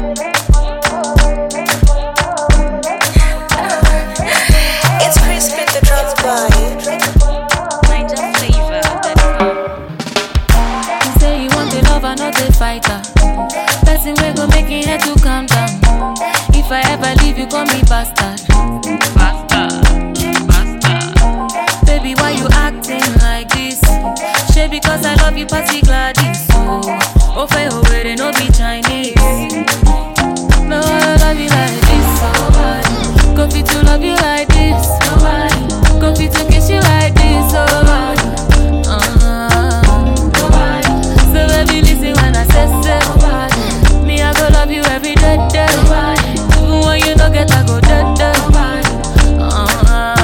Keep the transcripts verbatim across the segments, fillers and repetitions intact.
It's Crispy the drums boy. You say you want a lover, not a fighter. Person we go make it head to calm down. If I ever leave you, call me bastard. Bastard, bastard. Baby, why you acting like this? Shey because I love you, party Gladys. So, oh, fair, oh, wait, no be Chinese. No, I love you like this. So, why? Go fit to love you like this. So, why? Go fit to kiss you like this. So, why? Uh-huh. So, baby, listen when I say, say, why? Me, I go love you every day, day. Why? Even when you don't get, I go dead, dead. Uh-huh.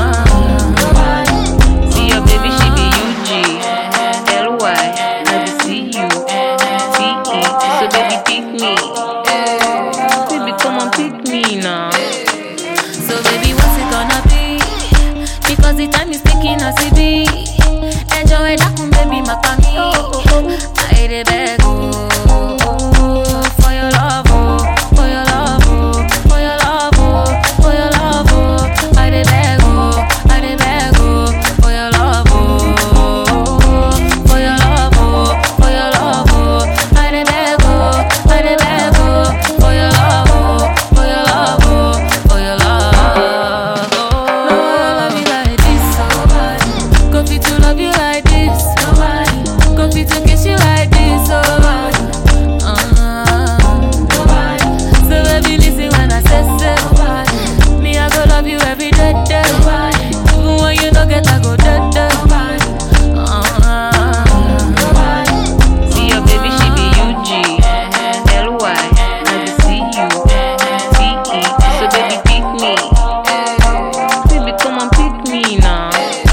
See your baby, she be U G L Y. I be see you T E. So baby, pick me. Baby, come on, pick me now. So baby, what's it gonna be? Because the time is ticking as it be. Enjoy that one, baby, makami. I dey beg, oh, for your love, oh, for your love, oh, for your love, oh, for your love, oh. I dey beg, oh, I dey beg, oh, for your love, oh, for your love, oh, for your love, oh. I dey beg, oh, I dey beg, oh, for your love, oh, for your love, oh, for your love, oh. No, I love you like this, so why? Go fit to love you like this, so why? Go fit to kiss you like this, so why? Uh-huh. So baby, listen when I say, say, why? Me, I go love you every day, day, why? Even when you don't get, I go dead, dead, why? Uh-huh. See your baby, she be U G L Y. I be see you T E. So baby, pick me. Baby, come on, pick me now.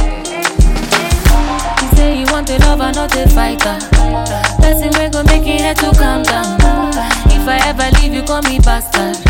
You say you want a lover, not a fighter. Person we go make it head to calm down. If I ever leave you, call me bastard.